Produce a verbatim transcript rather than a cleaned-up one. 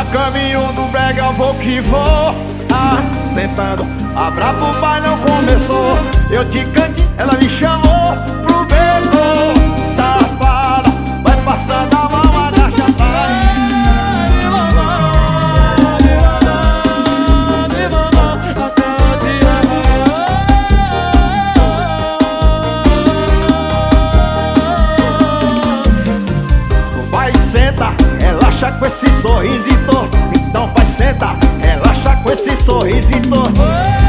caminho do brega, vou que vou. Ah, sentando, a brabo vai não começou. Eu de cantinho, ela me chamou pro beco. Safada, vai passando a mão, agacha atrás. Vai sentar, relaxa com esse sorriso torto. Então vai sentar, relaxa com esse sorriso torto.